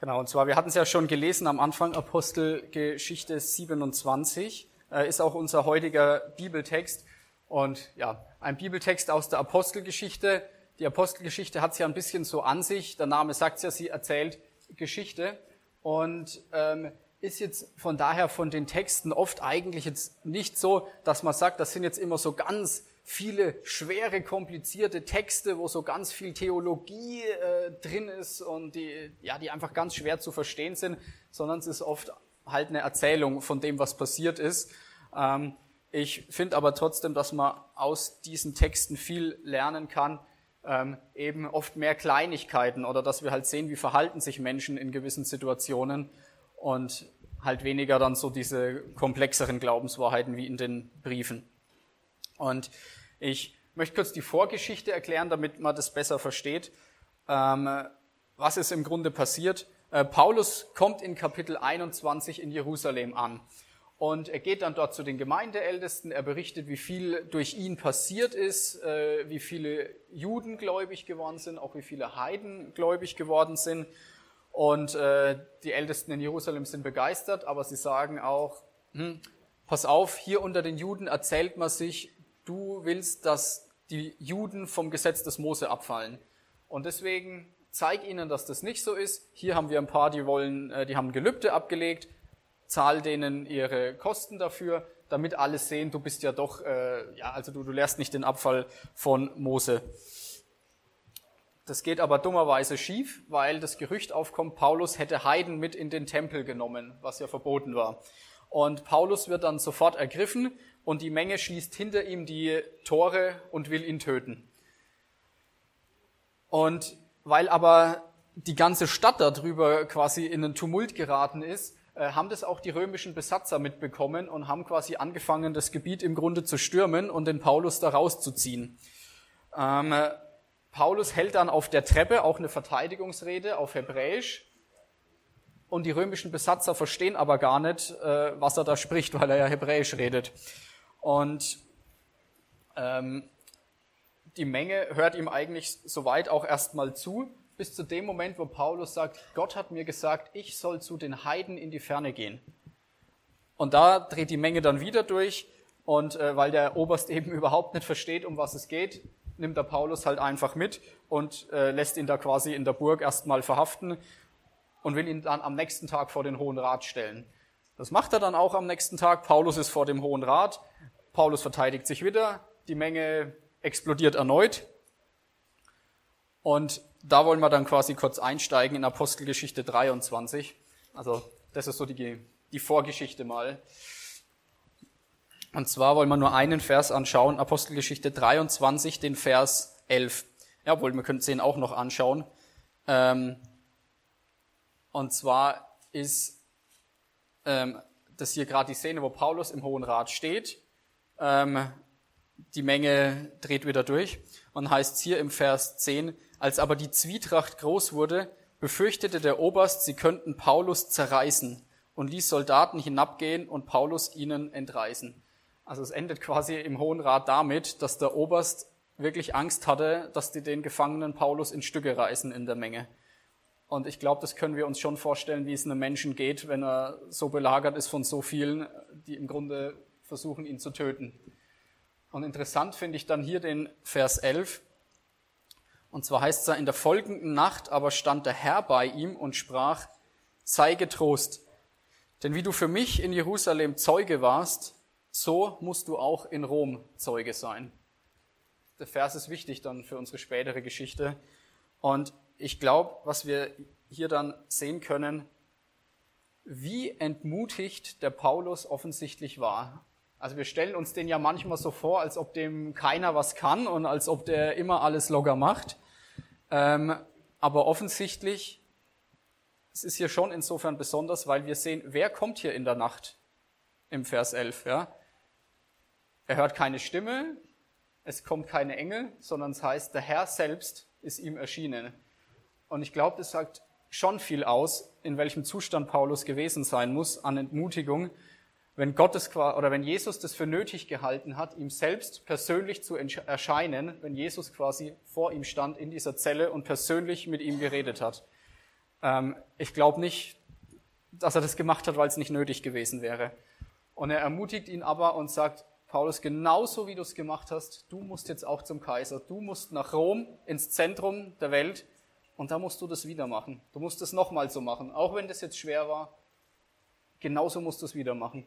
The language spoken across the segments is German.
Genau, und zwar, wir hatten es ja schon gelesen am Anfang, Apostelgeschichte 27, ist auch unser heutiger Bibeltext. Und ja, ein Bibeltext aus der Apostelgeschichte. Die Apostelgeschichte hat es ja ein bisschen so an sich, der Name sagt es ja, sie erzählt Geschichte und ist jetzt von daher von den Texten oft eigentlich jetzt nicht so, dass man sagt, das sind jetzt immer so ganz viele schwere, komplizierte Texte, wo so ganz viel Theologie drin ist und die einfach ganz schwer zu verstehen sind, sondern es ist oft halt eine Erzählung von dem, was passiert ist. Ich finde aber trotzdem, dass man aus diesen Texten viel lernen kann, eben oft mehr Kleinigkeiten oder dass wir halt sehen, wie verhalten sich Menschen in gewissen Situationen und halt weniger dann so diese komplexeren Glaubenswahrheiten wie in den Briefen. Und ich möchte kurz die Vorgeschichte erklären, damit man das besser versteht. Was ist im Grunde passiert? Paulus kommt in Kapitel 21 in Jerusalem an und er geht dann dort zu den Gemeindeältesten. Er berichtet, wie viel durch ihn passiert ist, wie viele Juden gläubig geworden sind, auch wie viele Heiden gläubig geworden sind. Und die Ältesten in Jerusalem sind begeistert, aber sie sagen auch, pass auf, hier unter den Juden erzählt man sich, du willst, dass die Juden vom Gesetz des Mose abfallen. Und deswegen zeig ihnen, dass das nicht so ist. Hier haben wir ein paar, die haben ein Gelübde abgelegt, zahl denen ihre Kosten dafür, damit alle sehen, du bist ja doch, also du lehrst nicht den Abfall von Mose. Das geht aber dummerweise schief, weil das Gerücht aufkommt, Paulus hätte Heiden mit in den Tempel genommen, was ja verboten war. Und Paulus wird dann sofort ergriffen und die Menge schließt hinter ihm die Tore und will ihn töten. Und weil aber die ganze Stadt darüber quasi in einen Tumult geraten ist, haben das auch die römischen Besatzer mitbekommen und haben quasi angefangen, das Gebiet im Grunde zu stürmen und den Paulus da rauszuziehen. Paulus hält dann auf der Treppe auch eine Verteidigungsrede auf Hebräisch und die römischen Besatzer verstehen aber gar nicht, was er da spricht, weil er ja Hebräisch redet. Und die Menge hört ihm eigentlich soweit auch erstmal zu, bis zu dem Moment, wo Paulus sagt, Gott hat mir gesagt, ich soll zu den Heiden in die Ferne gehen. Und da dreht die Menge dann wieder durch und weil der Oberst eben überhaupt nicht versteht, um was es geht, nimmt der Paulus halt einfach mit und lässt ihn da quasi in der Burg erstmal verhaften und will ihn dann am nächsten Tag vor den Hohen Rat stellen. Das macht er dann auch am nächsten Tag. Paulus ist vor dem Hohen Rat. Paulus verteidigt sich wieder. Die Menge explodiert erneut. Und da wollen wir dann quasi kurz einsteigen in Apostelgeschichte 23. Also das ist so die Vorgeschichte mal. Und zwar wollen wir nur einen Vers anschauen, Apostelgeschichte 23, den Vers 11. Jawohl, wir können es den auch noch anschauen. Und zwar ist das hier gerade die Szene, wo Paulus im Hohen Rat steht. Die Menge dreht wieder durch und heißt hier im Vers 10, als aber die Zwietracht groß wurde, befürchtete der Oberst, sie könnten Paulus zerreißen und ließ Soldaten hinabgehen und Paulus ihnen entreißen. Also es endet quasi im Hohen Rat damit, dass der Oberst wirklich Angst hatte, dass die den Gefangenen Paulus in Stücke reißen in der Menge. Und ich glaube, das können wir uns schon vorstellen, wie es einem Menschen geht, wenn er so belagert ist von so vielen, die im Grunde versuchen, ihn zu töten. Und interessant finde ich dann hier den Vers 11. Und zwar heißt es da, in der folgenden Nacht aber stand der Herr bei ihm und sprach, sei getrost, denn wie du für mich in Jerusalem Zeuge warst, so musst du auch in Rom Zeuge sein. Der Vers ist wichtig dann für unsere spätere Geschichte. Und ich glaube, was wir hier dann sehen können, wie entmutigt der Paulus offensichtlich war. Also wir stellen uns den ja manchmal so vor, als ob dem keiner was kann und als ob der immer alles locker macht. Aber offensichtlich, es ist hier schon insofern besonders, weil wir sehen, wer kommt hier in der Nacht im Vers 11. Ja? Er hört keine Stimme, es kommt keine Engel, sondern es heißt, der Herr selbst ist ihm erschienen. Und ich glaube, das sagt schon viel aus, in welchem Zustand Paulus gewesen sein muss an Entmutigung, wenn Jesus das für nötig gehalten hat, ihm selbst persönlich zu erscheinen, wenn Jesus quasi vor ihm stand in dieser Zelle und persönlich mit ihm geredet hat. Ich glaube nicht, dass er das gemacht hat, weil es nicht nötig gewesen wäre. Und er ermutigt ihn aber und sagt, Paulus, genauso wie du es gemacht hast, du musst jetzt auch zum Kaiser. Du musst nach Rom, ins Zentrum der Welt, und da musst du das wieder machen. Du musst es nochmal so machen. Auch wenn das jetzt schwer war, genauso musst du es wieder machen.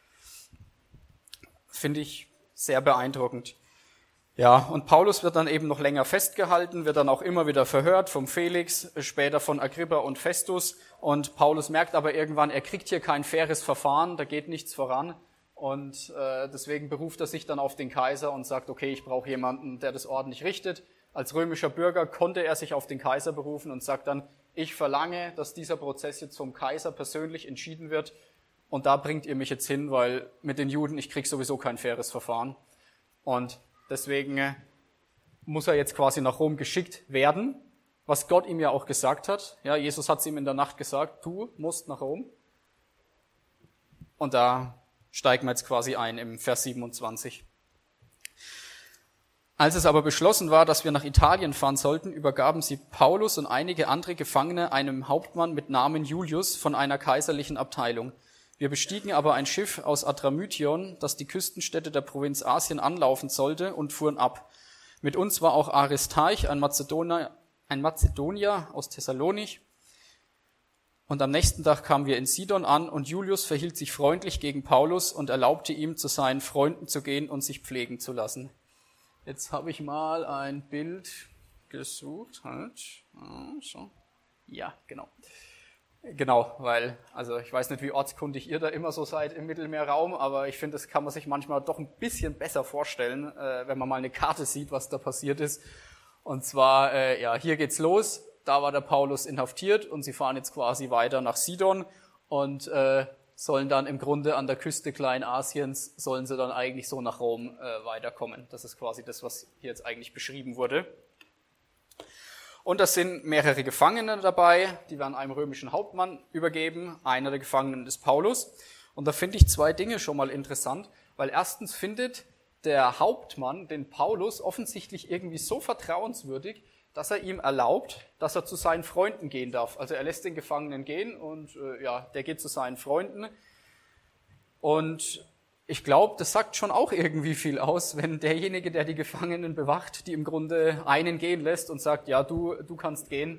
Finde ich sehr beeindruckend. Ja, und Paulus wird dann eben noch länger festgehalten, wird dann auch immer wieder verhört vom Felix, später von Agrippa und Festus. Und Paulus merkt aber irgendwann, er kriegt hier kein faires Verfahren, da geht nichts voran. Und deswegen beruft er sich dann auf den Kaiser und sagt, okay, ich brauche jemanden, der das ordentlich richtet. Als römischer Bürger konnte er sich auf den Kaiser berufen und sagt dann, ich verlange, dass dieser Prozess jetzt vom Kaiser persönlich entschieden wird. Und da bringt ihr mich jetzt hin, weil mit den Juden, ich kriege sowieso kein faires Verfahren. Und deswegen muss er jetzt quasi nach Rom geschickt werden, was Gott ihm ja auch gesagt hat. Ja, Jesus hat es ihm in der Nacht gesagt, du musst nach Rom. Und da steigen wir jetzt quasi ein im Vers 27. Als es aber beschlossen war, dass wir nach Italien fahren sollten, übergaben sie Paulus und einige andere Gefangene einem Hauptmann mit Namen Julius von einer kaiserlichen Abteilung. Wir bestiegen aber ein Schiff aus Adramytion, das die Küstenstädte der Provinz Asien anlaufen sollte, und fuhren ab. Mit uns war auch Aristarch, ein Mazedonier aus Thessalonich. Und am nächsten Tag kamen wir in Sidon an, und Julius verhielt sich freundlich gegen Paulus und erlaubte ihm, zu seinen Freunden zu gehen und sich pflegen zu lassen. Jetzt habe ich mal ein Bild gesucht. So. Ja, genau. Genau, weil, also ich weiß nicht, wie ortskundig ihr da immer so seid im Mittelmeerraum, aber ich finde, das kann man sich manchmal doch ein bisschen besser vorstellen, wenn man mal eine Karte sieht, was da passiert ist. Und zwar, hier geht's los, da war der Paulus inhaftiert und sie fahren jetzt quasi weiter nach Sidon und sollen dann im Grunde an der Küste Kleinasiens, sollen sie dann eigentlich so nach Rom weiterkommen. Das ist quasi das, was hier jetzt eigentlich beschrieben wurde. Und das sind mehrere Gefangene dabei, die werden einem römischen Hauptmann übergeben. Einer der Gefangenen ist Paulus. Und da finde ich zwei Dinge schon mal interessant, weil erstens findet der Hauptmann den Paulus offensichtlich irgendwie so vertrauenswürdig, dass er ihm erlaubt, dass er zu seinen Freunden gehen darf. Also er lässt den Gefangenen gehen und der geht zu seinen Freunden. Und ich glaube, das sagt schon auch irgendwie viel aus, wenn derjenige, der die Gefangenen bewacht, die im Grunde einen gehen lässt und sagt, ja, du kannst gehen.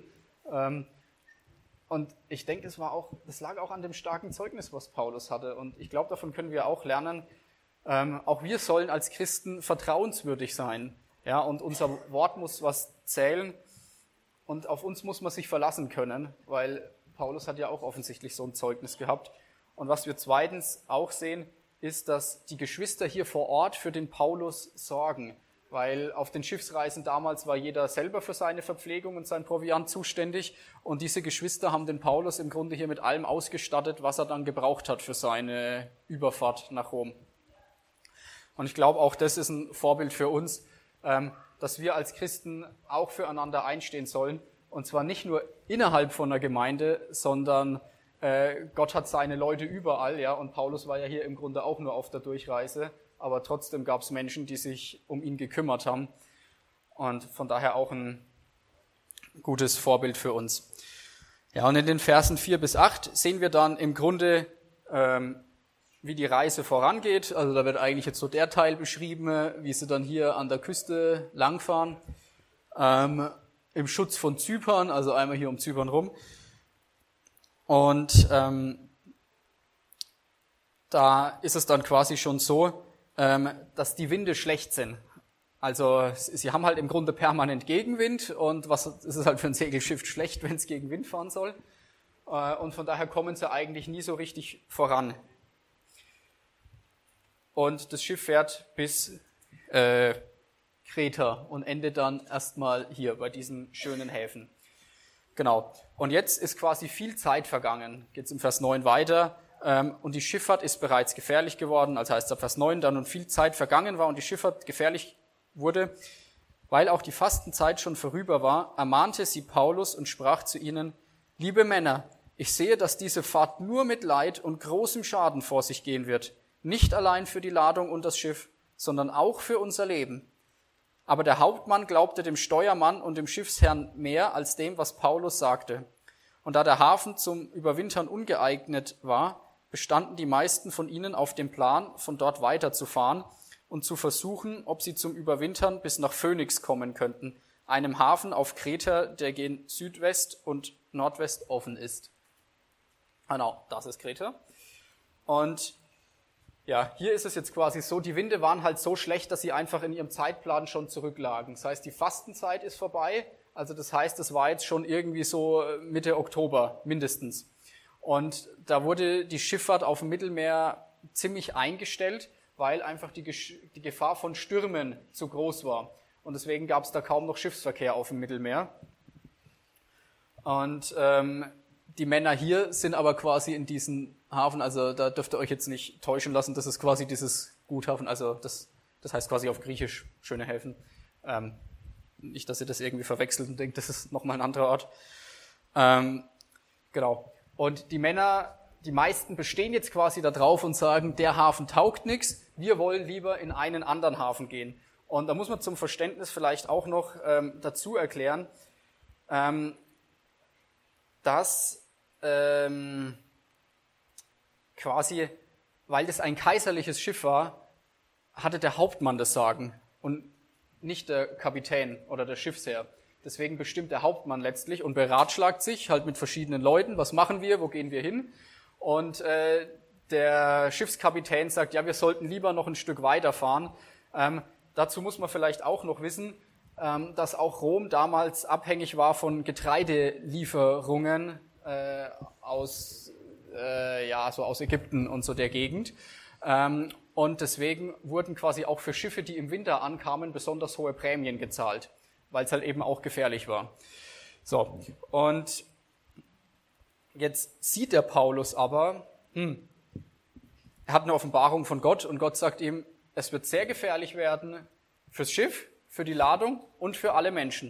Und ich denke, das lag auch an dem starken Zeugnis, was Paulus hatte. Und ich glaube, davon können wir auch lernen, auch wir sollen als Christen vertrauenswürdig sein. Ja, und unser Wort muss was zählen und auf uns muss man sich verlassen können, weil Paulus hat ja auch offensichtlich so ein Zeugnis gehabt. Und was wir zweitens auch sehen, ist, dass die Geschwister hier vor Ort für den Paulus sorgen, weil auf den Schiffsreisen damals war jeder selber für seine Verpflegung und sein Proviant zuständig und diese Geschwister haben den Paulus im Grunde hier mit allem ausgestattet, was er dann gebraucht hat für seine Überfahrt nach Rom. Und ich glaube, auch das ist ein Vorbild für uns, dass wir als Christen auch füreinander einstehen sollen und zwar nicht nur innerhalb von einer Gemeinde, sondern Gott hat seine Leute überall, ja, und Paulus war ja hier im Grunde auch nur auf der Durchreise, aber trotzdem gab es Menschen, die sich um ihn gekümmert haben und von daher auch ein gutes Vorbild für uns. Ja, und in den Versen 4 bis 8 sehen wir dann im Grunde, wie die Reise vorangeht. Also da wird eigentlich jetzt so der Teil beschrieben, wie sie dann hier an der Küste langfahren, im Schutz von Zypern, also einmal hier um Zypern rum. Und da ist es dann quasi schon so, dass die Winde schlecht sind. Also sie haben halt im Grunde permanent Gegenwind und was ist es halt für ein Segelschiff schlecht, wenn es gegen Wind fahren soll. Und von daher kommen sie eigentlich nie so richtig voran. Und das Schiff fährt bis Kreta und endet dann erstmal hier bei diesen schönen Häfen. Genau. Und jetzt ist quasi viel Zeit vergangen. Geht's im Vers 9 weiter. Und die Schifffahrt ist bereits gefährlich geworden. Also heißt es ab Vers 9 dann, und viel Zeit vergangen war und die Schifffahrt gefährlich wurde. Weil auch die Fastenzeit schon vorüber war, ermahnte sie Paulus und sprach zu ihnen, liebe Männer, ich sehe, dass diese Fahrt nur mit Leid und großem Schaden vor sich gehen wird. Nicht allein für die Ladung und das Schiff, sondern auch für unser Leben. Aber der Hauptmann glaubte dem Steuermann und dem Schiffsherrn mehr als dem, was Paulus sagte. Und da der Hafen zum Überwintern ungeeignet war, bestanden die meisten von ihnen auf dem Plan, von dort weiterzufahren und zu versuchen, ob sie zum Überwintern bis nach Phönix kommen könnten, einem Hafen auf Kreta, der gen Südwest und Nordwest offen ist. Genau, das ist Kreta. Und ja, hier ist es jetzt quasi so, die Winde waren halt so schlecht, dass sie einfach in ihrem Zeitplan schon zurücklagen. Das heißt, die Fastenzeit ist vorbei, also das heißt, es war jetzt schon irgendwie so Mitte Oktober mindestens. Und da wurde die Schifffahrt auf dem Mittelmeer ziemlich eingestellt, weil einfach die Gefahr von Stürmen zu groß war. Und deswegen gab es da kaum noch Schiffsverkehr auf dem Mittelmeer. Und die Männer hier sind aber quasi in diesen Hafen, also da dürft ihr euch jetzt nicht täuschen lassen, das ist quasi dieses Guthafen, also das heißt quasi auf Griechisch schöne Häfen. Nicht, dass ihr das irgendwie verwechselt und denkt, das ist nochmal ein anderer Ort. Genau. Und die Männer, die meisten bestehen jetzt quasi da drauf und sagen, der Hafen taugt nichts, wir wollen lieber in einen anderen Hafen gehen. Und da muss man zum Verständnis vielleicht auch noch dazu erklären, dass quasi, weil das ein kaiserliches Schiff war, hatte der Hauptmann das Sagen und nicht der Kapitän oder der Schiffsherr. Deswegen bestimmt der Hauptmann letztlich und beratschlagt sich halt mit verschiedenen Leuten, was machen wir, wo gehen wir hin? Und der Schiffskapitän sagt, ja, wir sollten lieber noch ein Stück weiterfahren. Dazu muss man vielleicht auch noch wissen, dass auch Rom damals abhängig war von Getreidelieferungen aus Ägypten und so der Gegend. Und deswegen wurden quasi auch für Schiffe, die im Winter ankamen, besonders hohe Prämien gezahlt, weil es halt eben auch gefährlich war. So, und jetzt sieht der Paulus aber, er hat eine Offenbarung von Gott und Gott sagt ihm, es wird sehr gefährlich werden fürs Schiff, für die Ladung und für alle Menschen.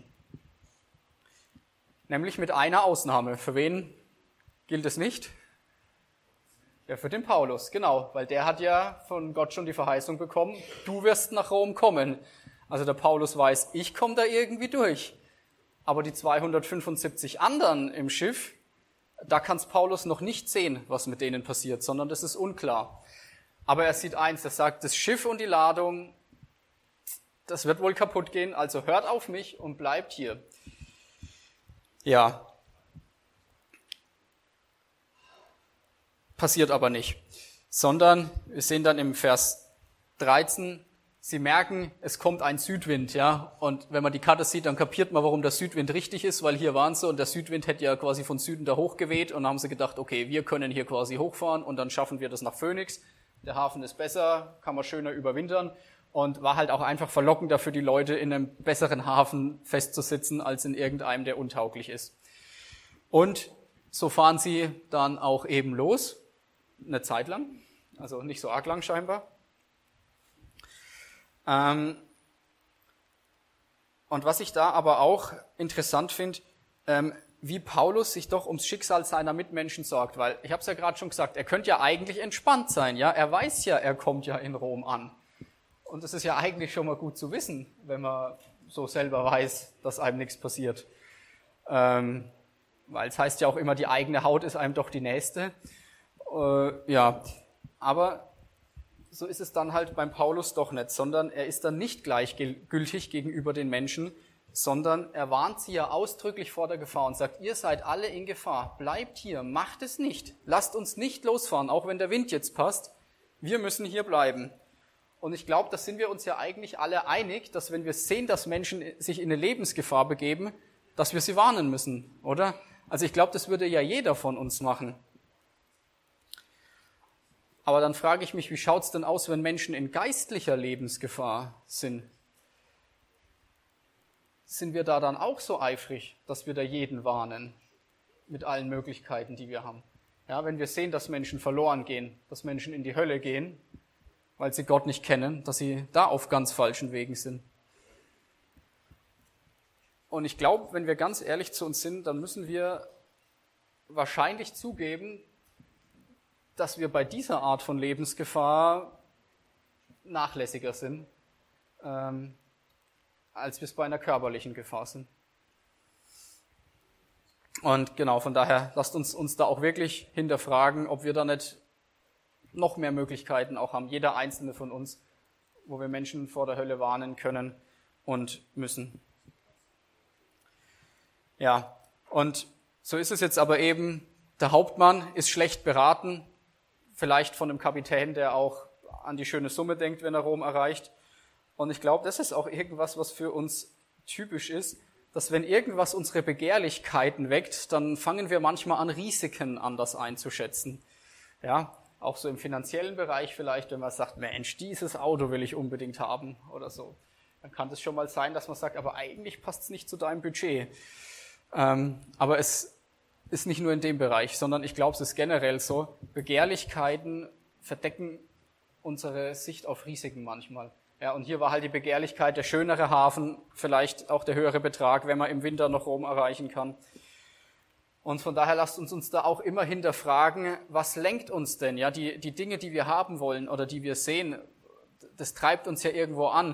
Nämlich mit einer Ausnahme. Für wen gilt es nicht? Ja, für den Paulus, genau, weil der hat ja von Gott schon die Verheißung bekommen, du wirst nach Rom kommen. Also der Paulus weiß, ich komme da irgendwie durch. Aber die 275 anderen im Schiff, da kann es Paulus noch nicht sehen, was mit denen passiert, sondern das ist unklar. Aber er sieht eins, er sagt, das Schiff und die Ladung, das wird wohl kaputt gehen, also hört auf mich und bleibt hier. Ja. Passiert aber nicht, sondern wir sehen dann im Vers 13, sie merken, es kommt ein Südwind, ja, und wenn man die Karte sieht, dann kapiert man, warum der Südwind richtig ist, weil hier waren sie und der Südwind hätte ja quasi von Süden da hochgeweht und dann haben sie gedacht, okay, wir können hier quasi hochfahren und dann schaffen wir das nach Phönix, der Hafen ist besser, kann man schöner überwintern und war halt auch einfach verlockender für die Leute, in einem besseren Hafen festzusitzen, als in irgendeinem, der untauglich ist. Und so fahren sie dann auch eben los. Eine Zeit lang, also nicht so arg lang scheinbar. Und was ich da aber auch interessant finde, wie Paulus sich doch ums Schicksal seiner Mitmenschen sorgt, weil ich habe es ja gerade schon gesagt, er könnte ja eigentlich entspannt sein, ja, er weiß ja, er kommt ja in Rom an. Und das ist ja eigentlich schon mal gut zu wissen, wenn man so selber weiß, dass einem nichts passiert. Weil es heißt ja auch immer, die eigene Haut ist einem doch die nächste. Ja, aber so ist es dann halt beim Paulus doch nicht, sondern er ist dann nicht gleichgültig gegenüber den Menschen, sondern er warnt sie ja ausdrücklich vor der Gefahr und sagt, ihr seid alle in Gefahr, bleibt hier, macht es nicht, lasst uns nicht losfahren, auch wenn der Wind jetzt passt, wir müssen hier bleiben. Und ich glaube, da sind wir uns ja eigentlich alle einig, dass wenn wir sehen, dass Menschen sich in eine Lebensgefahr begeben, dass wir sie warnen müssen, oder? Also ich glaube, das würde ja jeder von uns machen. Aber dann frage ich mich, wie schaut's denn aus, wenn Menschen in geistlicher Lebensgefahr sind? Sind wir da dann auch so eifrig, dass wir da jeden warnen mit allen Möglichkeiten, die wir haben? Ja, wenn wir sehen, dass Menschen verloren gehen, dass Menschen in die Hölle gehen, weil sie Gott nicht kennen, dass sie da auf ganz falschen Wegen sind. Und ich glaube, wenn wir ganz ehrlich zu uns sind, dann müssen wir wahrscheinlich zugeben, dass wir bei dieser Art von Lebensgefahr nachlässiger sind, als wir es bei einer körperlichen Gefahr sind. Und genau, von daher lasst uns da auch wirklich hinterfragen, ob wir da nicht noch mehr Möglichkeiten auch haben, jeder einzelne von uns, wo wir Menschen vor der Hölle warnen können und müssen. Ja, und so ist es jetzt aber eben, der Hauptmann ist schlecht beraten, vielleicht von einem Kapitän, der auch an die schöne Summe denkt, wenn er Rom erreicht. Und ich glaube, das ist auch irgendwas, was für uns typisch ist, dass wenn irgendwas unsere Begehrlichkeiten weckt, dann fangen wir manchmal an, Risiken anders einzuschätzen. Ja, auch so im finanziellen Bereich vielleicht, wenn man sagt, Mensch, dieses Auto will ich unbedingt haben oder so. Dann kann es schon mal sein, dass man sagt, aber eigentlich passt es nicht zu deinem Budget. Aber es ist nicht nur in dem Bereich, sondern ich glaube, es ist generell so. Begehrlichkeiten verdecken unsere Sicht auf Risiken manchmal. Ja, und hier war halt die Begehrlichkeit der schönere Hafen, vielleicht auch der höhere Betrag, wenn man im Winter noch Rom erreichen kann. Und von daher lasst uns da auch immer hinterfragen, was lenkt uns denn? Ja, die Dinge, die wir haben wollen oder die wir sehen, das treibt uns ja irgendwo an.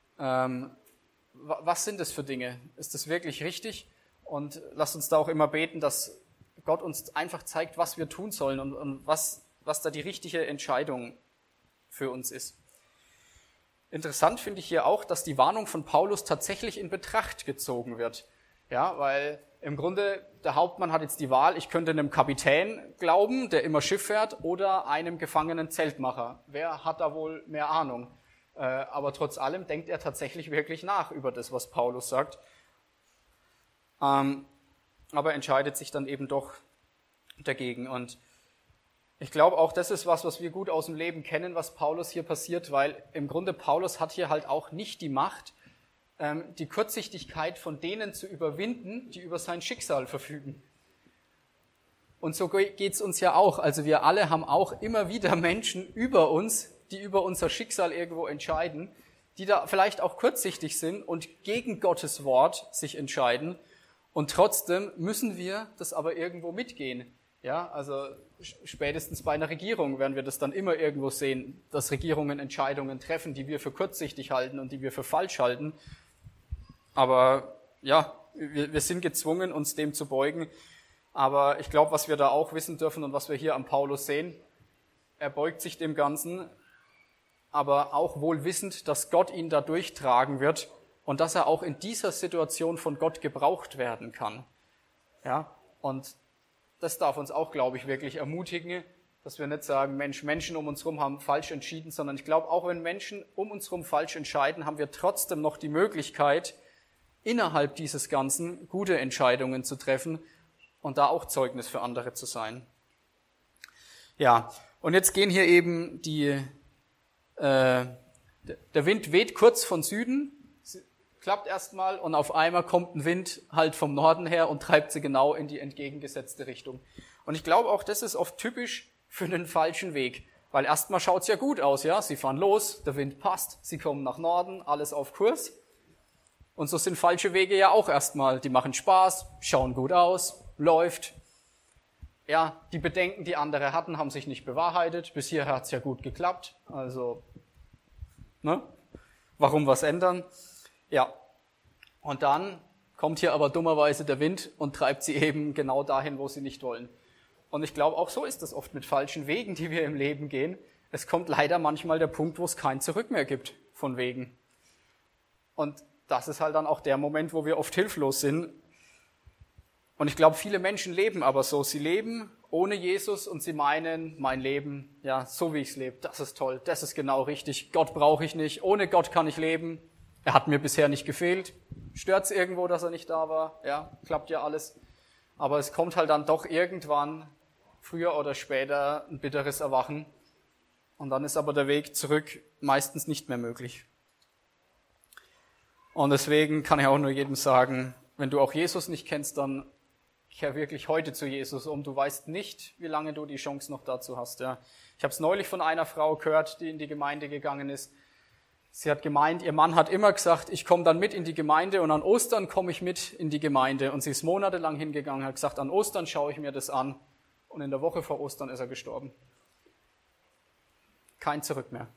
Was sind das für Dinge? Ist das wirklich richtig? Und lasst uns da auch immer beten, dass Gott uns einfach zeigt, was wir tun sollen und was da die richtige Entscheidung für uns ist. Interessant finde ich hier auch, dass die Warnung von Paulus tatsächlich in Betracht gezogen wird. Ja, weil im Grunde der Hauptmann hat jetzt die Wahl, ich könnte einem Kapitän glauben, der immer Schiff fährt, oder einem gefangenen Zeltmacher. Wer hat da wohl mehr Ahnung? Aber trotz allem denkt er tatsächlich wirklich nach über das, was Paulus sagt. Aber entscheidet sich dann eben doch dagegen. Und ich glaube auch, das ist was wir gut aus dem Leben kennen, was Paulus hier passiert, weil im Grunde Paulus hat hier halt auch nicht die Macht, die Kurzsichtigkeit von denen zu überwinden, die über sein Schicksal verfügen. Und so geht's uns ja auch. Also wir alle haben auch immer wieder Menschen über uns, die über unser Schicksal irgendwo entscheiden, die da vielleicht auch kurzsichtig sind und gegen Gottes Wort sich entscheiden. Und trotzdem müssen wir das aber irgendwo mitgehen. Ja, also spätestens bei einer Regierung werden wir das dann immer irgendwo sehen, dass Regierungen Entscheidungen treffen, die wir für kurzsichtig halten und die wir für falsch halten. Aber ja, wir sind gezwungen, uns dem zu beugen. Aber ich glaube, was wir da auch wissen dürfen und was wir hier am Paulus sehen, er beugt sich dem Ganzen, aber auch wohl wissend, dass Gott ihn da durchtragen wird und dass er auch in dieser Situation von Gott gebraucht werden kann. Ja, und das darf uns auch, glaube ich, wirklich ermutigen, dass wir nicht sagen, Mensch, Menschen um uns herum haben falsch entschieden, sondern ich glaube, auch wenn Menschen um uns herum falsch entscheiden, haben wir trotzdem noch die Möglichkeit, innerhalb dieses Ganzen gute Entscheidungen zu treffen und da auch Zeugnis für andere zu sein. Ja, und jetzt gehen hier eben der Wind weht kurz von Süden, klappt erstmal und auf einmal kommt ein Wind halt vom Norden her und treibt sie genau in die entgegengesetzte Richtung. Und ich glaube auch, das ist oft typisch für den falschen Weg, weil erstmal schaut's ja gut aus, ja, sie fahren los, der Wind passt, sie kommen nach Norden, alles auf Kurs. Und so sind falsche Wege ja auch erstmal, die machen Spaß, schauen gut aus, läuft. Ja, die Bedenken, die andere hatten, haben sich nicht bewahrheitet, bis hierher hat's ja gut geklappt, also, ne, warum was ändern? Ja, und dann kommt hier aber dummerweise der Wind und treibt sie eben genau dahin, wo sie nicht wollen. Und ich glaube, auch so ist es oft mit falschen Wegen, die wir im Leben gehen. Es kommt leider manchmal der Punkt, wo es kein Zurück mehr gibt von Wegen. Und das ist halt dann auch der Moment, wo wir oft hilflos sind. Und ich glaube, viele Menschen leben aber so. Sie leben ohne Jesus und sie meinen, mein Leben, ja, so wie ich es lebe, das ist toll, das ist genau richtig. Gott brauche ich nicht, ohne Gott kann ich leben. Er hat mir bisher nicht gefehlt. Stört's irgendwo, dass er nicht da war? Ja, klappt ja alles. Aber es kommt halt dann doch irgendwann, früher oder später, ein bitteres Erwachen. Und dann ist aber der Weg zurück meistens nicht mehr möglich. Und deswegen kann ich auch nur jedem sagen, wenn du auch Jesus nicht kennst, dann kehr wirklich heute zu Jesus um. Du weißt nicht, wie lange du die Chance noch dazu hast. Ja. Ich habe es neulich von einer Frau gehört, die in die Gemeinde gegangen ist. Sie hat gemeint, ihr Mann hat immer gesagt, ich komme dann mit in die Gemeinde und an Ostern komme ich mit in die Gemeinde. Und sie ist monatelang hingegangen, hat gesagt, an Ostern schaue ich mir das an. Und in der Woche vor Ostern ist er gestorben. Kein Zurück mehr.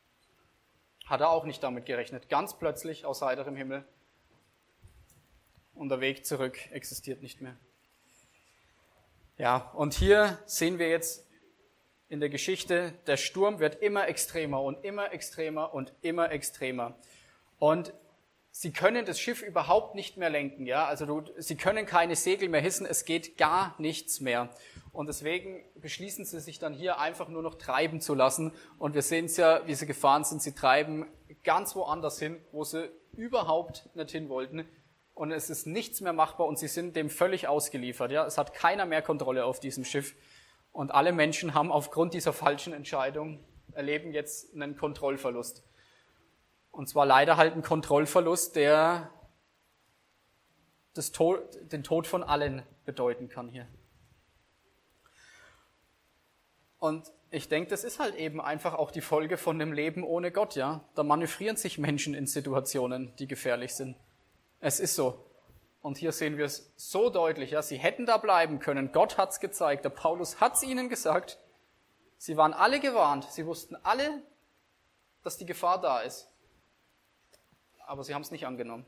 Hat er auch nicht damit gerechnet. Ganz plötzlich aus heiterem Himmel. und der Weg zurück existiert nicht mehr. Ja, und hier sehen wir jetzt in der Geschichte, der Sturm wird immer extremer und immer extremer und immer extremer. Und sie können das Schiff überhaupt nicht mehr lenken, ja. Also sie können keine Segel mehr hissen, es geht gar nichts mehr. Und deswegen beschließen sie sich dann hier einfach nur noch treiben zu lassen. Und wir sehen es ja, wie sie gefahren sind. Sie treiben ganz woanders hin, wo sie überhaupt nicht hin wollten. Und es ist nichts mehr machbar und sie sind dem völlig ausgeliefert, ja. Es hat keiner mehr Kontrolle auf diesem Schiff. Und alle Menschen haben aufgrund dieser falschen Entscheidung, erleben jetzt einen Kontrollverlust. Und zwar leider halt einen Kontrollverlust, der den Tod von allen bedeuten kann hier. Und ich denke, das ist halt eben einfach auch die Folge von dem Leben ohne Gott, ja. Da manövrieren sich Menschen in Situationen, die gefährlich sind. Es ist so. Und hier sehen wir es so deutlich, ja. Sie hätten da bleiben können. Gott hat's gezeigt. Der Paulus hat's ihnen gesagt. Sie waren alle gewarnt. Sie wussten alle, dass die Gefahr da ist. Aber sie haben es nicht angenommen.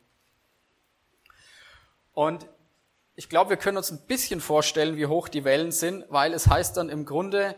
Und ich glaube, wir können uns ein bisschen vorstellen, wie hoch die Wellen sind, weil es heißt dann im Grunde,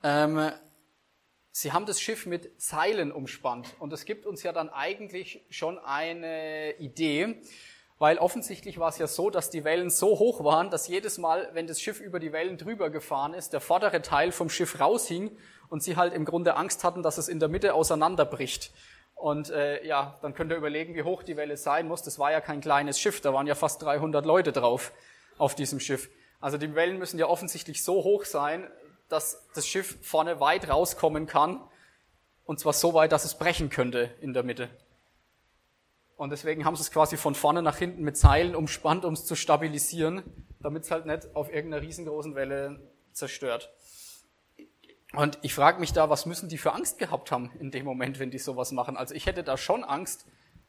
sie haben das Schiff mit Seilen umspannt. Und das gibt uns ja dann eigentlich schon eine Idee, weil offensichtlich war es ja so, dass die Wellen so hoch waren, dass jedes Mal, wenn das Schiff über die Wellen drüber gefahren ist, der vordere Teil vom Schiff raushing und sie halt im Grunde Angst hatten, dass es in der Mitte auseinanderbricht. Und dann könnt ihr überlegen, wie hoch die Welle sein muss. Das war ja kein kleines Schiff, da waren ja fast 300 Leute drauf auf diesem Schiff. Also die Wellen müssen ja offensichtlich so hoch sein, dass das Schiff vorne weit rauskommen kann. Und zwar so weit, dass es brechen könnte in der Mitte. Und deswegen haben sie es quasi von vorne nach hinten mit Seilen umspannt, um es zu stabilisieren, damit es halt nicht auf irgendeiner riesengroßen Welle zerstört. Und ich frage mich da, was müssen die für Angst gehabt haben in dem Moment, wenn die sowas machen? Also ich hätte da schon Angst,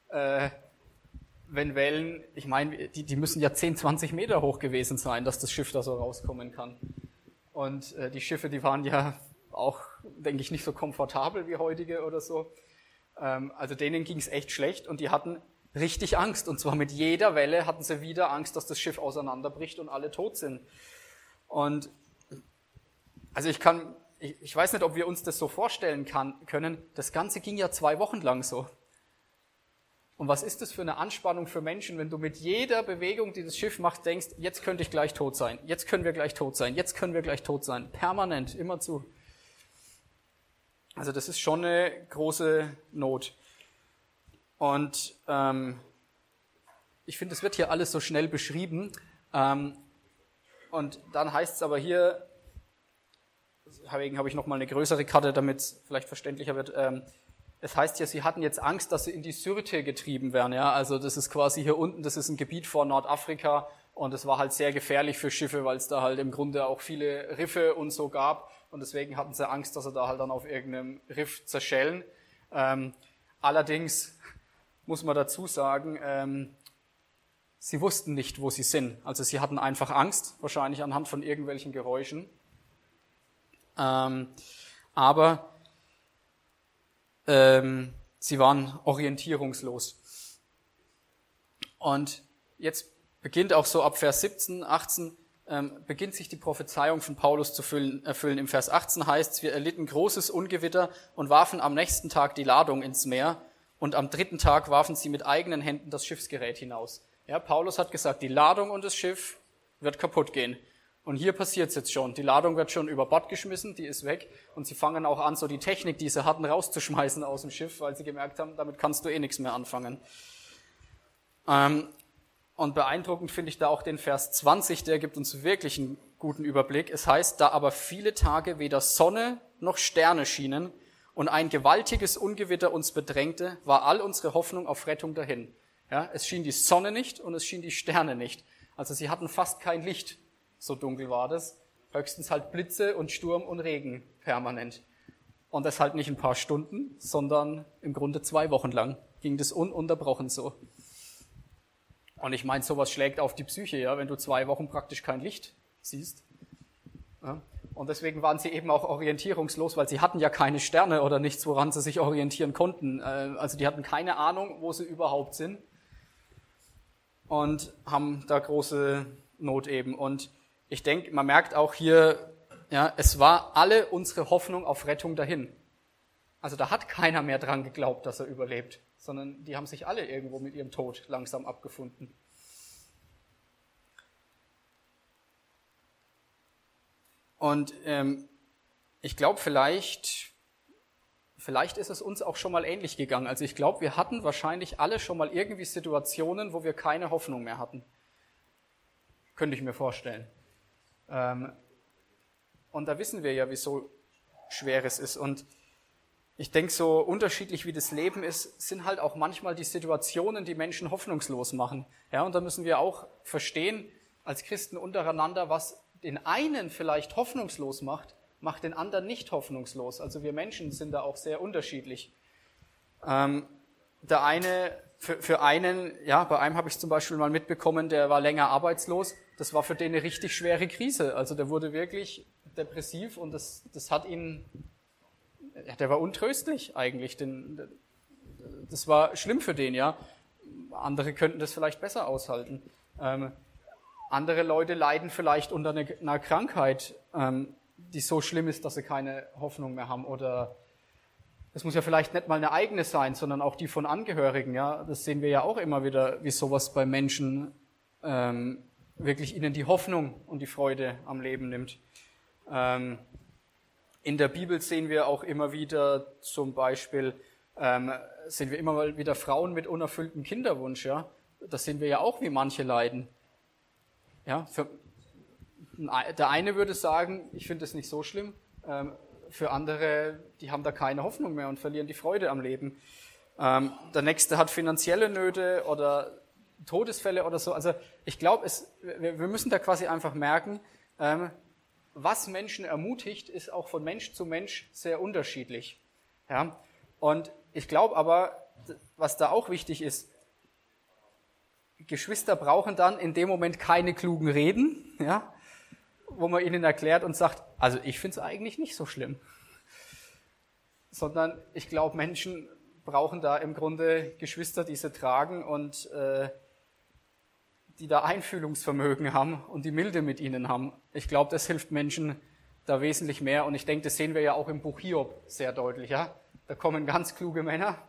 wenn Wellen, ich meine, die müssen ja 10, 20 Meter hoch gewesen sein, dass das Schiff da so rauskommen kann. Und die Schiffe, die waren ja auch, denke ich, nicht so komfortabel wie heutige oder so. Also denen ging es echt schlecht und die hatten richtig Angst. Und zwar mit jeder Welle hatten sie wieder Angst, dass das Schiff auseinanderbricht und alle tot sind. Und also ich weiß nicht, ob wir uns das so vorstellen können. Das Ganze ging ja 2 Wochen lang so. Und was ist das für eine Anspannung für Menschen, wenn du mit jeder Bewegung, die das Schiff macht, denkst, jetzt könnte ich gleich tot sein, jetzt können wir gleich tot sein, jetzt können wir gleich tot sein. Permanent, immerzu. Also das ist schon eine große Not. Und ich finde, es wird hier alles so schnell beschrieben. Und dann heißt es aber hier, deswegen habe ich nochmal eine größere Karte, damit es vielleicht verständlicher wird. Es heißt ja, sie hatten jetzt Angst, dass sie in die Syrte getrieben werden. Ja? Also das ist quasi hier unten, das ist ein Gebiet vor Nordafrika und es war halt sehr gefährlich für Schiffe, weil es da halt im Grunde auch viele Riffe und so gab. Und deswegen hatten sie Angst, dass sie da halt dann auf irgendeinem Riff zerschellen. Allerdings muss man dazu sagen, sie wussten nicht, wo sie sind. Also sie hatten einfach Angst, wahrscheinlich anhand von irgendwelchen Geräuschen. Aber sie waren orientierungslos. Und jetzt beginnt auch so ab Vers 17, 18, beginnt sich die Prophezeiung von Paulus zu erfüllen. Im Vers 18 heißt es, wir erlitten großes Ungewitter und warfen am nächsten Tag die Ladung ins Meer und am 3. Tag warfen sie mit eigenen Händen das Schiffsgerät hinaus. Ja, Paulus hat gesagt, die Ladung und das Schiff wird kaputt gehen. Und hier passiert es jetzt schon. Die Ladung wird schon über Bord geschmissen, die ist weg. Und sie fangen auch an, so die Technik, die sie hatten, rauszuschmeißen aus dem Schiff, weil sie gemerkt haben, damit kannst du eh nichts mehr anfangen. Und beeindruckend finde ich da auch den Vers 20, der gibt uns wirklich einen guten Überblick. Es heißt, da aber viele Tage weder Sonne noch Sterne schienen und ein gewaltiges Ungewitter uns bedrängte, war all unsere Hoffnung auf Rettung dahin. Ja, es schien die Sonne nicht und es schien die Sterne nicht. Also sie hatten fast kein Licht, so dunkel war das. Höchstens halt Blitze und Sturm und Regen permanent. Und das halt nicht ein paar Stunden, sondern im Grunde 2 Wochen lang ging das ununterbrochen so. Und ich meine, sowas schlägt auf die Psyche, ja, wenn du 2 Wochen praktisch kein Licht siehst. Ja. Und deswegen waren sie eben auch orientierungslos, weil sie hatten ja keine Sterne oder nichts, woran sie sich orientieren konnten. Also die hatten keine Ahnung, wo sie überhaupt sind. und haben da große Not eben. Und ich denke, man merkt auch hier, ja, es war alle unsere Hoffnung auf Rettung dahin. Also da hat keiner mehr dran geglaubt, dass er überlebt, sondern die haben sich alle irgendwo mit ihrem Tod langsam abgefunden. Und ich glaube, vielleicht ist es uns auch schon mal ähnlich gegangen. Also ich glaube, wir hatten wahrscheinlich alle schon mal irgendwie Situationen, wo wir keine Hoffnung mehr hatten. Könnte ich mir vorstellen. Und da wissen wir ja, wie so schwer es ist. Und ich denke, so unterschiedlich wie das Leben ist, sind halt auch manchmal die Situationen, die Menschen hoffnungslos machen. Ja, und da müssen wir auch verstehen, als Christen untereinander, was den einen vielleicht hoffnungslos macht, macht den anderen nicht hoffnungslos. Also wir Menschen sind da auch sehr unterschiedlich. Der eine, für einen, ja, bei einem habe ich zum Beispiel mal mitbekommen, der war länger arbeitslos. Das war für den eine richtig schwere Krise. Also der wurde wirklich depressiv und das hat ihn, ja, der war untröstlich eigentlich. Das war schlimm für den, ja. Andere könnten das vielleicht besser aushalten. Andere Leute leiden vielleicht unter einer Krankheit, die so schlimm ist, dass sie keine Hoffnung mehr haben. Oder es muss ja vielleicht nicht mal eine eigene sein, sondern auch die von Angehörigen. Ja, das sehen wir ja auch immer wieder, wie sowas bei Menschen wirklich ihnen die Hoffnung und die Freude am Leben nimmt. In der Bibel sehen wir auch immer wieder, zum Beispiel, sehen wir immer mal wieder Frauen mit unerfülltem Kinderwunsch. Ja, das sehen wir ja auch, wie manche leiden. Ja, der eine würde sagen, ich finde es nicht so schlimm. Für andere, die haben da keine Hoffnung mehr und verlieren die Freude am Leben. Der nächste hat finanzielle Nöte oder Todesfälle oder so. Also ich glaube, wir müssen da quasi einfach merken, was Menschen ermutigt, ist auch von Mensch zu Mensch sehr unterschiedlich. Ja? Und ich glaube aber, was da auch wichtig ist, Geschwister brauchen dann in dem Moment keine klugen Reden, ja, wo man ihnen erklärt und sagt, also ich finde es eigentlich nicht so schlimm. Sondern ich glaube, Menschen brauchen da im Grunde Geschwister, die sie tragen und die da Einfühlungsvermögen haben und die Milde mit ihnen haben. Ich glaube, das hilft Menschen da wesentlich mehr. Und ich denke, das sehen wir ja auch im Buch Hiob sehr deutlich. Ja? Da kommen ganz kluge Männer.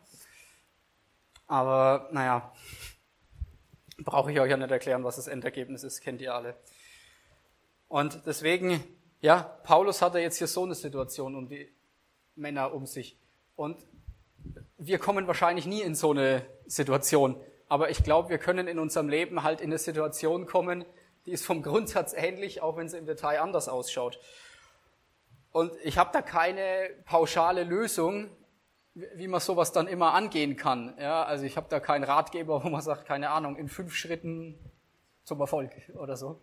Aber naja, brauche ich euch ja nicht erklären, was das Endergebnis ist, kennt ihr alle. Und deswegen, ja, Paulus hatte jetzt hier so eine Situation um die Männer um sich. Und wir kommen wahrscheinlich nie in so eine Situation. Aber ich glaube, wir können in unserem Leben halt in eine Situation kommen, die ist vom Grundsatz ähnlich, auch wenn sie im Detail anders ausschaut. Und ich habe da keine pauschale Lösung, wie man sowas dann immer angehen kann. Ja, also ich habe da keinen Ratgeber, wo man sagt, keine Ahnung, in 5 Schritten zum Erfolg oder so.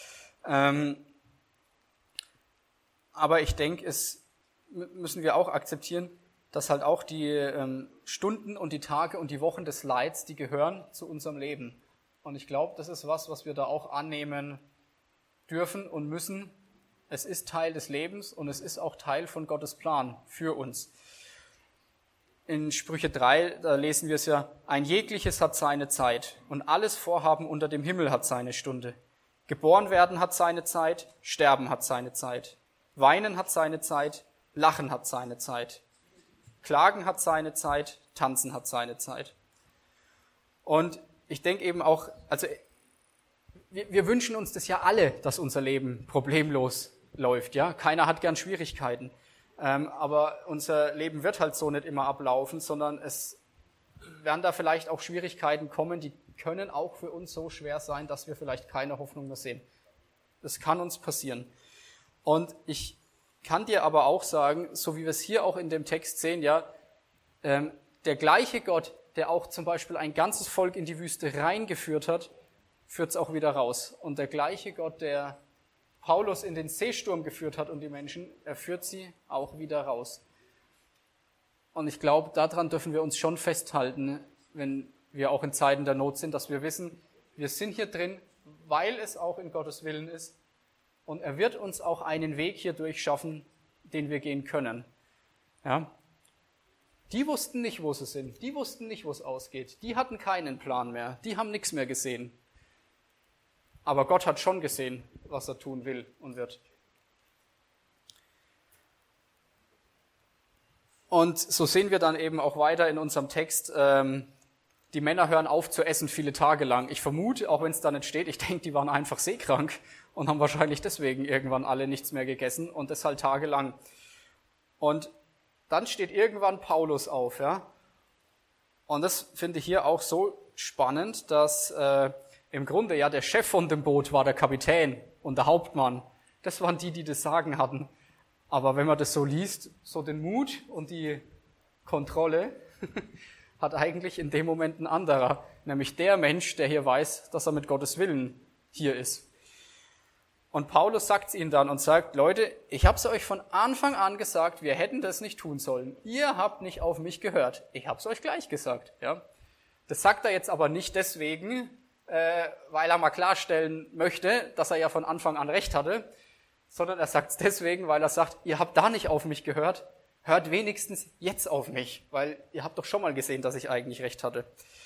Aber ich denke, es müssen wir auch akzeptieren, dass halt auch die Stunden und die Tage und die Wochen des Leids, die gehören zu unserem Leben. Und ich glaube, das ist was wir da auch annehmen dürfen und müssen. Es ist Teil des Lebens und es ist auch Teil von Gottes Plan für uns. In Sprüche 3, da lesen wir es ja, ein jegliches hat seine Zeit und alles Vorhaben unter dem Himmel hat seine Stunde. Geboren werden hat seine Zeit, sterben hat seine Zeit. Weinen hat seine Zeit, lachen hat seine Zeit. Klagen hat seine Zeit, tanzen hat seine Zeit. Und ich denke eben auch, also wir wünschen uns das ja alle, dass unser Leben problemlos läuft. Ja, keiner hat gern Schwierigkeiten. Aber unser Leben wird halt so nicht immer ablaufen, sondern es werden da vielleicht auch Schwierigkeiten kommen, die können auch für uns so schwer sein, dass wir vielleicht keine Hoffnung mehr sehen. Das kann uns passieren. Und ich kann dir aber auch sagen, so wie wir es hier auch in dem Text sehen, ja, der gleiche Gott, der auch zum Beispiel ein ganzes Volk in die Wüste reingeführt hat, führt es auch wieder raus. Und der gleiche Gott, der Paulus in den Seesturm geführt hat und die Menschen, er führt sie auch wieder raus. Und ich glaube, daran dürfen wir uns schon festhalten, wenn wir auch in Zeiten der Not sind, dass wir wissen, wir sind hier drin, weil es auch in Gottes Willen ist. Und er wird uns auch einen Weg hier durchschaffen, den wir gehen können. Ja? Die wussten nicht, wo sie sind. Die wussten nicht, wo es ausgeht. Die hatten keinen Plan mehr. Die haben nichts mehr gesehen. Aber Gott hat schon gesehen, was er tun will und wird. Und so sehen wir dann eben auch weiter in unserem Text, die Männer hören auf zu essen viele Tage lang. Ich vermute, auch wenn es da nicht steht, ich denke, die waren einfach seekrank und haben wahrscheinlich deswegen irgendwann alle nichts mehr gegessen und das halt tagelang. Und dann steht irgendwann Paulus auf, ja. Und das finde ich hier auch so spannend, dass im Grunde ja der Chef von dem Boot war der Kapitän und der Hauptmann. Das waren die das Sagen hatten. Aber wenn man das so liest, so den Mut und die Kontrolle hat eigentlich in dem Moment ein anderer, nämlich der Mensch, der hier weiß, dass er mit Gottes Willen hier ist. Und Paulus sagt es ihnen dann und sagt, Leute, ich habe es euch von Anfang an gesagt, wir hätten das nicht tun sollen. Ihr habt nicht auf mich gehört. Ich habe es euch gleich gesagt. Ja. Das sagt er jetzt aber nicht deswegen, weil er mal klarstellen möchte, dass er ja von Anfang an recht hatte, sondern er sagt es deswegen, weil er sagt, ihr habt da nicht auf mich gehört, hört wenigstens jetzt auf mich, weil ihr habt doch schon mal gesehen, dass ich eigentlich recht hatte.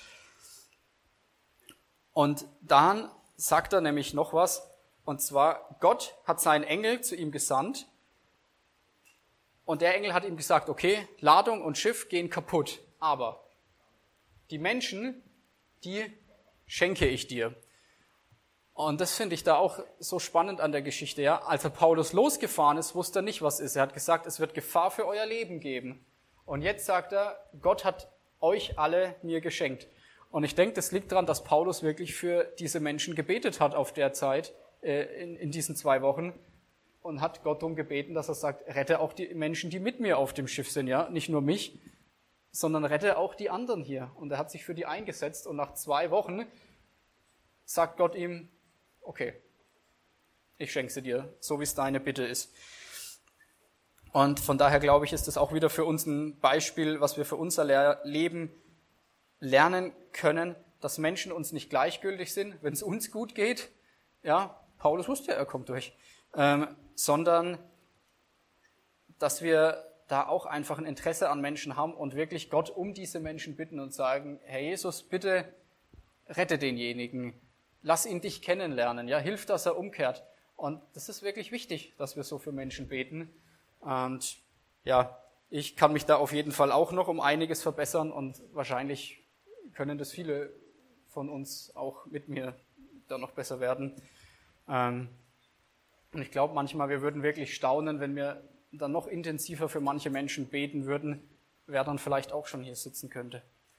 Und dann sagt er nämlich noch was, und zwar, Gott hat seinen Engel zu ihm gesandt und der Engel hat ihm gesagt, okay, Ladung und Schiff gehen kaputt, aber die Menschen, die schenke ich dir. Und das finde ich da auch so spannend an der Geschichte. Ja? Als Paulus losgefahren ist, wusste er nicht, was ist. Er hat gesagt, es wird Gefahr für euer Leben geben. Und jetzt sagt er, Gott hat euch alle mir geschenkt. Und ich denke, das liegt daran, dass Paulus wirklich für diese Menschen gebetet hat auf der Zeit, in diesen 2 Wochen. Und hat Gott darum gebeten, dass er sagt, rette auch die Menschen, die mit mir auf dem Schiff sind. Ja, nicht nur mich, sondern rette auch die anderen hier. Und er hat sich für die eingesetzt. Und nach 2 Wochen sagt Gott ihm, okay, ich schenke sie dir, so wie es deine Bitte ist. Und von daher glaube ich, ist das auch wieder für uns ein Beispiel, was wir für unser Leben lernen können, dass Menschen uns nicht gleichgültig sind, wenn es uns gut geht. Ja, Paulus wusste ja, er kommt durch. Sondern, dass wir da auch einfach ein Interesse an Menschen haben und wirklich Gott um diese Menschen bitten und sagen, Herr Jesus, bitte rette denjenigen. Lass ihn dich kennenlernen, ja, hilf, dass er umkehrt. Und das ist wirklich wichtig, dass wir so für Menschen beten. Und ja, ich kann mich da auf jeden Fall auch noch um einiges verbessern und wahrscheinlich können das viele von uns auch mit mir da noch besser werden. Und ich glaube manchmal, wir würden wirklich staunen, wenn wir dann noch intensiver für manche Menschen beten würden, wer dann vielleicht auch schon hier sitzen könnte.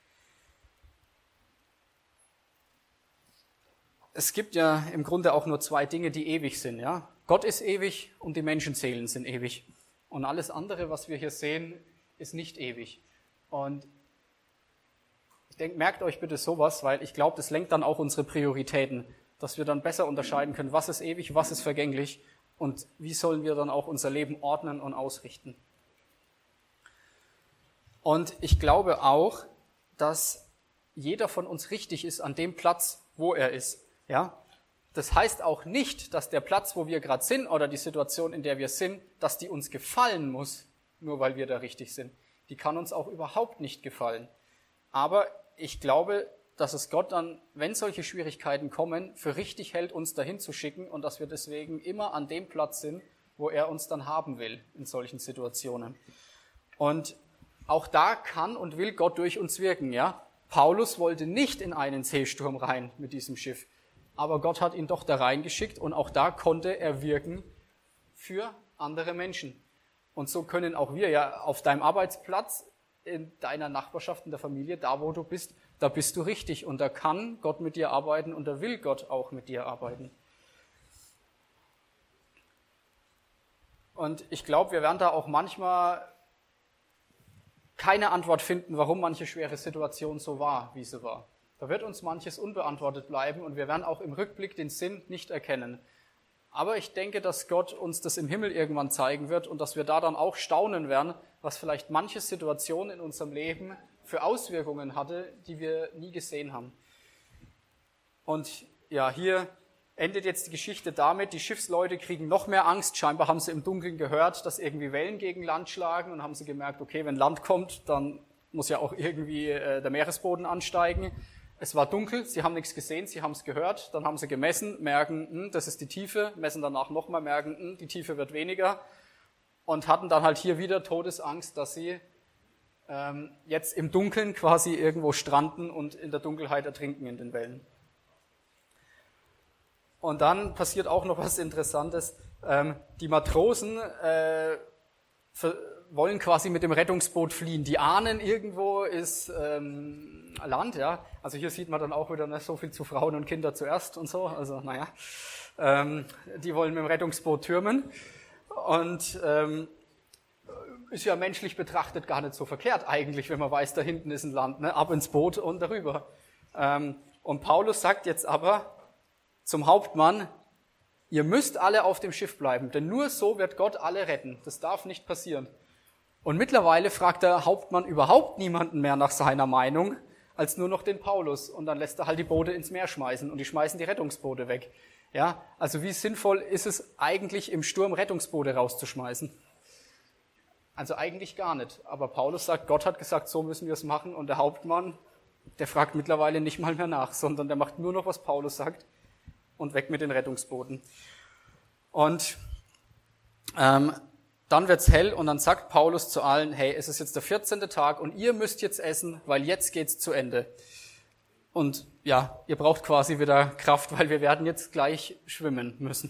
Es gibt ja im Grunde auch nur 2 Dinge, die ewig sind. Ja? Gott ist ewig und die Menschenseelen sind ewig. Und alles andere, was wir hier sehen, ist nicht ewig. Und ich denke, merkt euch bitte sowas, weil ich glaube, das lenkt dann auch unsere Prioritäten, dass wir dann besser unterscheiden können, was ist ewig, was ist vergänglich und wie sollen wir dann auch unser Leben ordnen und ausrichten. Und ich glaube auch, dass jeder von uns richtig ist an dem Platz, wo er ist. Ja, das heißt auch nicht, dass der Platz, wo wir gerade sind oder die Situation, in der wir sind, dass die uns gefallen muss, nur weil wir da richtig sind. Die kann uns auch überhaupt nicht gefallen. Aber ich glaube, dass es Gott dann, wenn solche Schwierigkeiten kommen, für richtig hält, uns dahin zu schicken und dass wir deswegen immer an dem Platz sind, wo er uns dann haben will in solchen Situationen. Und auch da kann und will Gott durch uns wirken. Ja, Paulus wollte nicht in einen Seesturm rein mit diesem Schiff. Aber Gott hat ihn doch da reingeschickt und auch da konnte er wirken für andere Menschen. Und so können auch wir ja auf deinem Arbeitsplatz, in deiner Nachbarschaft, in der Familie, da wo du bist, da bist du richtig und da kann Gott mit dir arbeiten und da will Gott auch mit dir arbeiten. Und ich glaube, wir werden da auch manchmal keine Antwort finden, warum manche schwere Situation so war, wie sie war. Da wird uns manches unbeantwortet bleiben und wir werden auch im Rückblick den Sinn nicht erkennen. Aber ich denke, dass Gott uns das im Himmel irgendwann zeigen wird und dass wir da dann auch staunen werden, was vielleicht manche Situation in unserem Leben für Auswirkungen hatte, die wir nie gesehen haben. Und ja, hier endet jetzt die Geschichte damit, die Schiffsleute kriegen noch mehr Angst. Scheinbar haben sie im Dunkeln gehört, dass irgendwie Wellen gegen Land schlagen und haben sie gemerkt, okay, wenn Land kommt, dann muss ja auch irgendwie der Meeresboden ansteigen. Es war dunkel, sie haben nichts gesehen, sie haben es gehört, dann haben sie gemessen, merken, das ist die Tiefe, messen danach nochmal, merken, die Tiefe wird weniger und hatten dann halt hier wieder Todesangst, dass sie jetzt im Dunkeln quasi irgendwo stranden und in der Dunkelheit ertrinken in den Wellen. Und dann passiert auch noch was Interessantes. Die Matrosen wollen quasi mit dem Rettungsboot fliehen. Die ahnen, irgendwo ist Land, ja. Also hier sieht man dann auch wieder so viel zu Frauen und Kinder zuerst und so. Also naja, die wollen mit dem Rettungsboot türmen. Und ist ja menschlich betrachtet gar nicht so verkehrt eigentlich, wenn man weiß, da hinten ist ein Land, ne? Ab ins Boot und darüber. Und Paulus sagt jetzt aber zum Hauptmann, ihr müsst alle auf dem Schiff bleiben, denn nur so wird Gott alle retten. Das darf nicht passieren. Und mittlerweile fragt der Hauptmann überhaupt niemanden mehr nach seiner Meinung, als nur noch den Paulus. Und dann lässt er halt die Boote ins Meer schmeißen und die schmeißen die Rettungsboote weg. Ja, also wie sinnvoll ist es eigentlich, im Sturm Rettungsboote rauszuschmeißen? Also eigentlich gar nicht. Aber Paulus sagt, Gott hat gesagt, so müssen wir es machen. Und der Hauptmann, der fragt mittlerweile nicht mal mehr nach, sondern der macht nur noch, was Paulus sagt. Und weg mit den Rettungsbooten. Und dann wird's hell und dann sagt Paulus zu allen, hey, es ist jetzt der 14. Tag und ihr müsst jetzt essen, weil jetzt geht's zu Ende. Und ja, ihr braucht quasi wieder Kraft, weil wir werden jetzt gleich schwimmen müssen.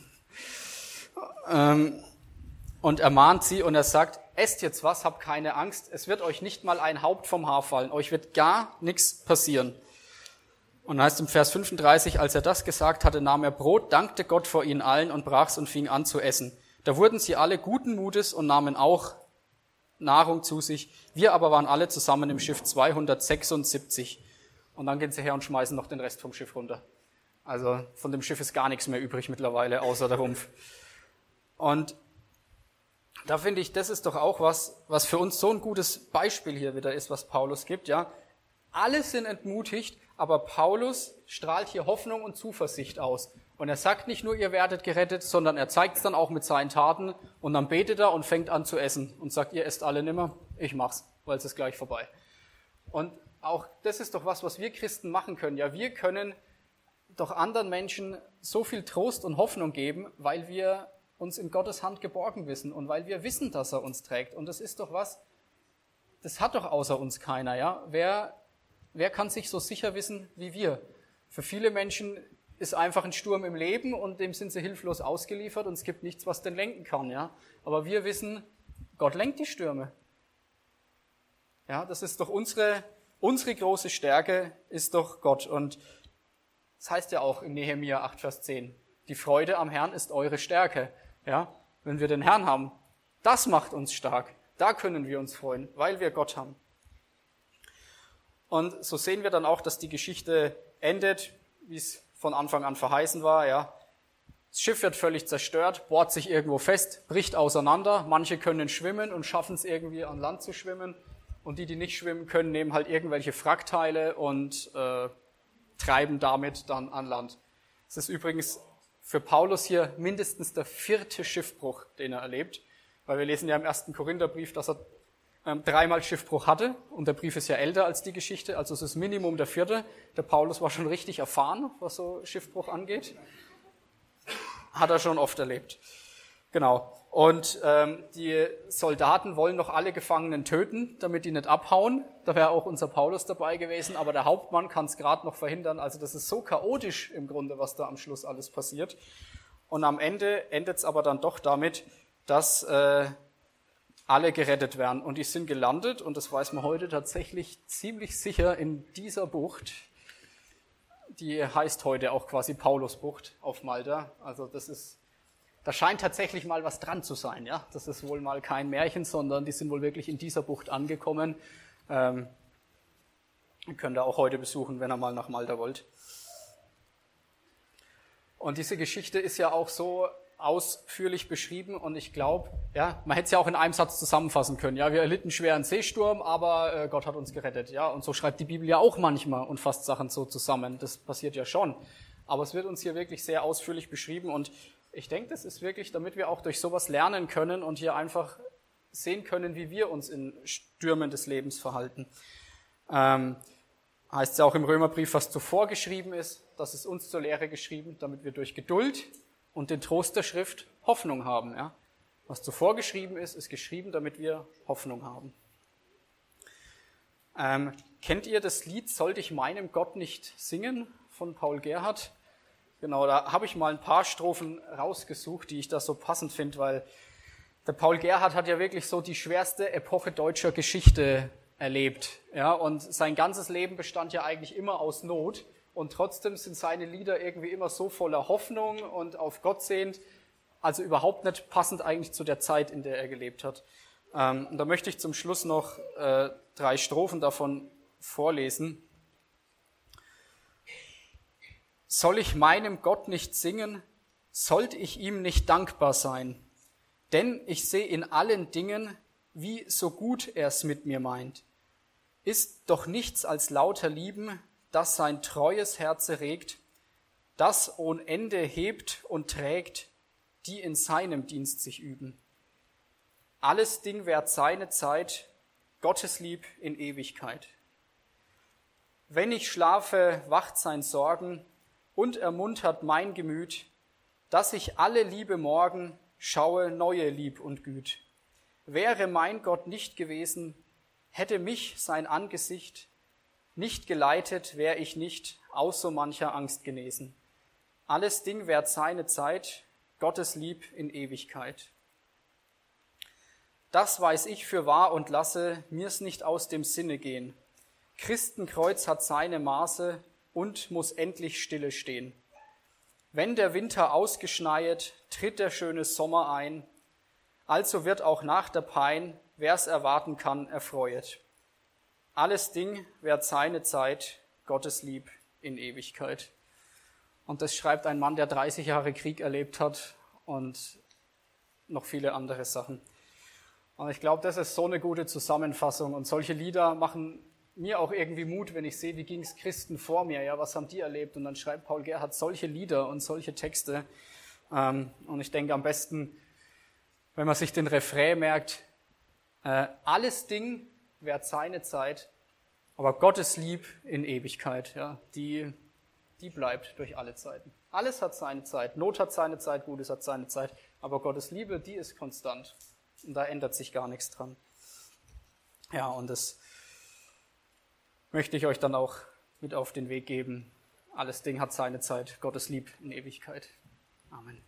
Und er mahnt sie und er sagt, esst jetzt was, habt keine Angst, es wird euch nicht mal ein Haupt vom Haar fallen, euch wird gar nichts passieren. Und heißt im Vers 35, als er das gesagt hatte, nahm er Brot, dankte Gott vor ihnen allen und brach's und fing an zu essen. Da wurden sie alle guten Mutes und nahmen auch Nahrung zu sich. Wir aber waren alle zusammen im Schiff 276. Und dann gehen sie her und schmeißen noch den Rest vom Schiff runter. Also von dem Schiff ist gar nichts mehr übrig mittlerweile, außer der Rumpf. Und da finde ich, das ist doch auch was für uns so ein gutes Beispiel hier wieder ist, was Paulus gibt, ja. Alle sind entmutigt, aber Paulus strahlt hier Hoffnung und Zuversicht aus. Und er sagt nicht nur, ihr werdet gerettet, sondern er zeigt es dann auch mit seinen Taten und dann betet er und fängt an zu essen und sagt, ihr esst alle nimmer, ich mach's, weil es ist gleich vorbei. Und auch das ist doch was wir Christen machen können. Ja, wir können doch anderen Menschen so viel Trost und Hoffnung geben, weil wir uns in Gottes Hand geborgen wissen und weil wir wissen, dass er uns trägt. Und das ist doch was, das hat doch außer uns keiner, ja. Wer kann sich so sicher wissen wie wir? Für viele Menschen ist einfach ein Sturm im Leben und dem sind sie hilflos ausgeliefert und es gibt nichts, was den lenken kann, ja. Aber wir wissen, Gott lenkt die Stürme. Ja, das ist doch unsere große Stärke, ist doch Gott. Und das heißt ja auch in Nehemia 8, Vers 10, die Freude am Herrn ist eure Stärke. Ja, wenn wir den Herrn haben, das macht uns stark. Da können wir uns freuen, weil wir Gott haben. Und so sehen wir dann auch, dass die Geschichte endet, wie es von Anfang an verheißen war. Ja, das Schiff wird völlig zerstört, bohrt sich irgendwo fest, bricht auseinander. Manche können schwimmen und schaffen es irgendwie an Land zu schwimmen. Und die nicht schwimmen können, nehmen halt irgendwelche Wrackteile und treiben damit dann an Land. Es ist übrigens für Paulus hier mindestens der 4. Schiffbruch, den er erlebt. Weil wir lesen ja im 1. Korintherbrief, dass er 3-mal Schiffbruch hatte. Und der Brief ist ja älter als die Geschichte, also es ist Minimum der 4. Der Paulus war schon richtig erfahren, was so Schiffbruch angeht. Hat er schon oft erlebt. Genau. Und die Soldaten wollen noch alle Gefangenen töten, damit die nicht abhauen. Da wäre auch unser Paulus dabei gewesen, aber der Hauptmann kann es gerade noch verhindern. Also das ist so chaotisch im Grunde, was da am Schluss alles passiert. Und am Ende endet es aber dann doch damit, dass alle gerettet werden. Und die sind gelandet, und das weiß man heute tatsächlich ziemlich sicher, in dieser Bucht. Die heißt heute auch quasi Paulusbucht auf Malta. Also da scheint tatsächlich mal was dran zu sein, ja. Das ist wohl mal kein Märchen, sondern die sind wohl wirklich in dieser Bucht angekommen. Ihr könnt ihr auch heute besuchen, wenn ihr mal nach Malta wollt. Und diese Geschichte ist ja auch so ausführlich beschrieben und ich glaube, ja, man hätte es ja auch in einem Satz zusammenfassen können. Ja, wir erlitten schweren Seesturm, aber Gott hat uns gerettet. Ja, und so schreibt die Bibel ja auch manchmal und fasst Sachen so zusammen. Das passiert ja schon. Aber es wird uns hier wirklich sehr ausführlich beschrieben und ich denke, das ist wirklich, damit wir auch durch sowas lernen können und hier einfach sehen können, wie wir uns in Stürmen des Lebens verhalten. Heißt es ja auch im Römerbrief, was zuvor geschrieben ist, das ist uns zur Lehre geschrieben, damit wir durch Geduld und den Trost der Schrift Hoffnung haben. Ja? Was zuvor geschrieben ist geschrieben, damit wir Hoffnung haben. Kennt ihr das Lied "Sollte ich meinem Gott nicht singen" von Paul Gerhardt? Genau, da habe ich mal ein paar Strophen rausgesucht, die ich da so passend finde, weil der Paul Gerhardt hat ja wirklich so die schwerste Epoche deutscher Geschichte erlebt. Ja, und sein ganzes Leben bestand ja eigentlich immer aus Not. Und trotzdem sind seine Lieder irgendwie immer so voller Hoffnung und auf Gott sehend, also überhaupt nicht passend eigentlich zu der Zeit, in der er gelebt hat. Und da möchte ich zum Schluss noch 3 Strophen davon vorlesen. Soll ich meinem Gott nicht singen, sollte ich ihm nicht dankbar sein? Denn ich sehe in allen Dingen, wie so gut er's mit mir meint. Ist doch nichts als lauter Lieben, das sein treues Herz regt, das ohne Ende hebt und trägt, die in seinem Dienst sich üben. Alles Ding währt seine Zeit, Gottes Lieb in Ewigkeit. Wenn ich schlafe, wacht sein Sorgen und ermuntert mein Gemüt, dass ich alle Liebe morgen schaue neue Lieb und Güt. Wäre mein Gott nicht gewesen, hätte mich sein Angesicht nicht geleitet, wär ich nicht aus so mancher Angst genesen. Alles Ding währt seine Zeit, Gottes Lieb in Ewigkeit. Das weiß ich für wahr und lasse mir's nicht aus dem Sinne gehen. Christenkreuz hat seine Maße und muss endlich stille stehen. Wenn der Winter ausgeschneit, tritt der schöne Sommer ein. Also wird auch nach der Pein, wer's erwarten kann, erfreuet. Alles Ding währt seine Zeit, Gottes Lieb in Ewigkeit. Und das schreibt ein Mann, der 30 Jahre Krieg erlebt hat und noch viele andere Sachen. Und ich glaube, das ist so eine gute Zusammenfassung. Und solche Lieder machen mir auch irgendwie Mut, wenn ich sehe, wie ging es Christen vor mir, ja, was haben die erlebt? Und dann schreibt Paul Gerhardt solche Lieder und solche Texte. Und ich denke am besten, wenn man sich den Refrain merkt, alles Ding währt seine Zeit, aber Gottes Lieb in Ewigkeit, ja, die bleibt durch alle Zeiten. Alles hat seine Zeit, Not hat seine Zeit, Gutes hat seine Zeit, aber Gottes Liebe, die ist konstant. Und da ändert sich gar nichts dran. Ja, und das möchte ich euch dann auch mit auf den Weg geben. Alles Ding hat seine Zeit, Gottes Lieb in Ewigkeit. Amen.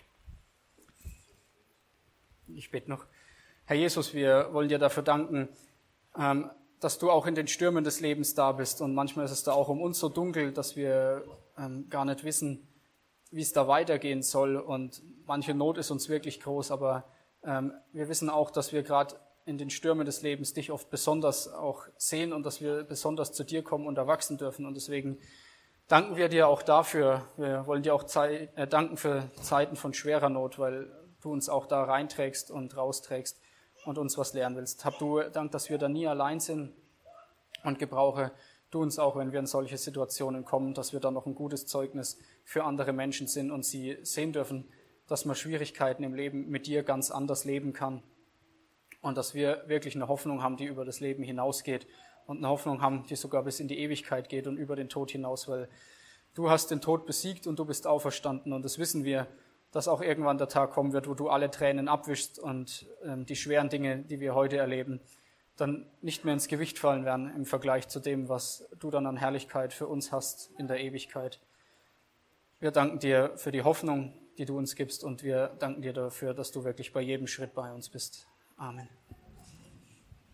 Ich bete noch. Herr Jesus, wir wollen dir dafür danken, dass du auch in den Stürmen des Lebens da bist. Und manchmal ist es da auch um uns so dunkel, dass wir gar nicht wissen, wie es da weitergehen soll. Und manche Not ist uns wirklich groß, aber wir wissen auch, dass wir gerade in den Stürmen des Lebens dich oft besonders auch sehen und dass wir besonders zu dir kommen und erwachsen dürfen. Und deswegen danken wir dir auch dafür. Wir wollen dir auch danken für Zeiten von schwerer Not, weil du uns auch da reinträgst und rausträgst und uns was lernen willst. Hab du Dank, dass wir da nie allein sind, und gebrauche du uns auch, wenn wir in solche Situationen kommen, dass wir da noch ein gutes Zeugnis für andere Menschen sind und sie sehen dürfen, dass man Schwierigkeiten im Leben mit dir ganz anders leben kann und dass wir wirklich eine Hoffnung haben, die über das Leben hinausgeht und eine Hoffnung haben, die sogar bis in die Ewigkeit geht und über den Tod hinaus, weil du hast den Tod besiegt und du bist auferstanden und das wissen wir, dass auch irgendwann der Tag kommen wird, wo du alle Tränen abwischst und die schweren Dinge, die wir heute erleben, dann nicht mehr ins Gewicht fallen werden im Vergleich zu dem, was du dann an Herrlichkeit für uns hast in der Ewigkeit. Wir danken dir für die Hoffnung, die du uns gibst und wir danken dir dafür, dass du wirklich bei jedem Schritt bei uns bist. Amen.